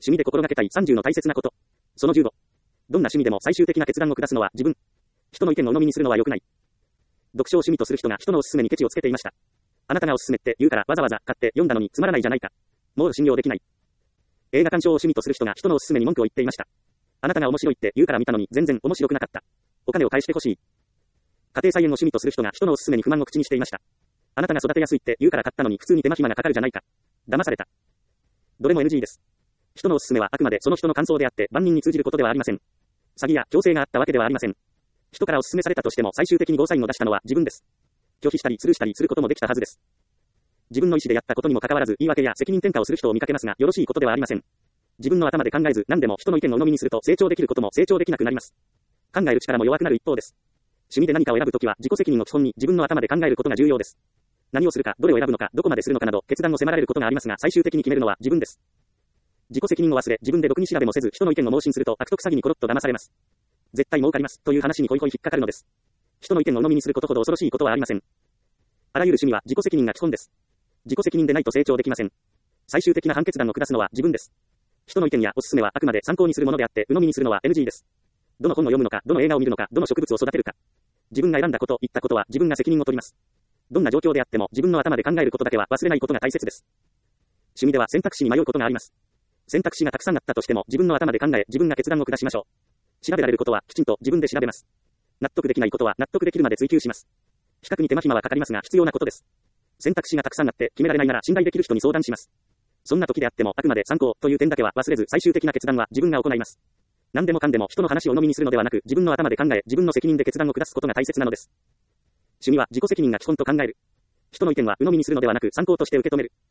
趣味で心がけたい30の大切なこと。その15。どんな趣味でも最終的な決断を下すのは自分。人の意見を鵜呑みにするのは良くない。読書を趣味とする人が人のおすすめにケチをつけていました。あなたがおすすめって言うからわざわざ買って読んだのにつまらないじゃないか。もう信用できない。映画鑑賞を趣味とする人が人のおすすめに文句を言っていました。あなたが面白いって言うから見たのに全然面白くなかった。お金を返してほしい。家庭菜園を趣味とする人が人のおすすめに不満を口にしていました。あなたが育てやすいって言うから買ったのに普通に手間暇がかかるじゃないか。騙された。どれも NG です。人のおすすめはあくまでその人の感想であって万人に通じることではありません。詐欺や強制があったわけではありません。人からお勧めされたとしても最終的にゴーサインを出したのは自分です。拒否したりスルーしたりすることもできたはずです。自分の意思でやったことにもかかわらず言い訳や責任転嫁をする人を見かけますがよろしいことではありません。自分の頭で考えず何でも人の意見を鵜呑みにすると成長できることも成長できなくなります。考える力も弱くなる一方です。趣味で何かを選ぶときは自己責任を基本に自分の頭で考えることが重要です。何をするか、どれを選ぶのか、どこまでするのかなど決断を迫られることがありますが最終的に決めるのは自分です。自己責任を忘れ自分で独に調べもせず人の意見を盲信すると悪徳詐欺にコロッと騙されます。絶対儲かりますという話にホイホイ引っかかるのです。人の意見を鵜呑みにすることほど恐ろしいことはありません。あらゆる趣味は自己責任が基本です。自己責任でないと成長できません。最終的な判決断を下すのは自分です。人の意見やおすすめはあくまで参考にするものであって鵜呑みにするのは NG です。どの本を読むのか、どの映画を見るのか、どの植物を育てるか。自分が選んだこと、言ったことは自分が責任を取ります。どんな状況であっても自分の頭で考えることだけは忘れないことが大切です。趣味では選択肢に迷うことがあります。選択肢がたくさんあったとしても自分の頭で考え自分が決断を下しましょう。調べられることはきちんと自分で調べます。納得できないことは納得できるまで追求します。比較に手間暇はかかりますが必要なことです。選択肢がたくさんあって決められないなら信頼できる人に相談します。そんな時であってもあくまで参考という点だけは忘れず最終的な決断は自分が行います。何でもかんでも人の話を鵜呑みにするのではなく自分の頭で考え自分の責任で決断を下すことが大切なのです。趣味は自己責任が基本と考える。人の意見は鵜呑みにするのではなく参考として受け止める。